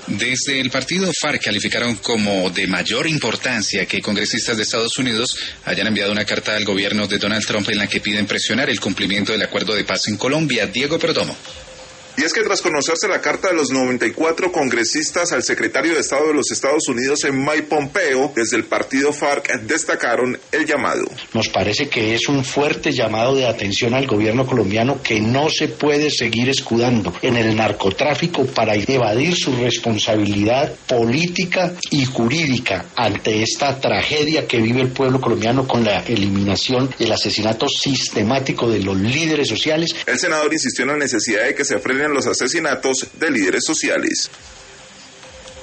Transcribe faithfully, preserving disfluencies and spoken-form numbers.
Desde el partido FARC calificaron como de mayor importancia que congresistas de Estados Unidos hayan enviado una carta al gobierno de Donald Trump en la que piden presionar el cumplimiento del acuerdo de paz en Colombia. Diego Perdomo. Y es que tras conocerse la carta de los noventa y cuatro congresistas al secretario de Estado de los Estados Unidos, Mike Pompeo, desde el partido FARC destacaron el llamado. Nos parece que es un fuerte llamado de atención al gobierno colombiano que no se puede seguir escudando en el narcotráfico para evadir su responsabilidad política y jurídica ante esta tragedia que vive el pueblo colombiano con la eliminación y el asesinato sistemático de los líderes sociales. El senador insistió en la necesidad de que se frenen los asesinatos de líderes sociales.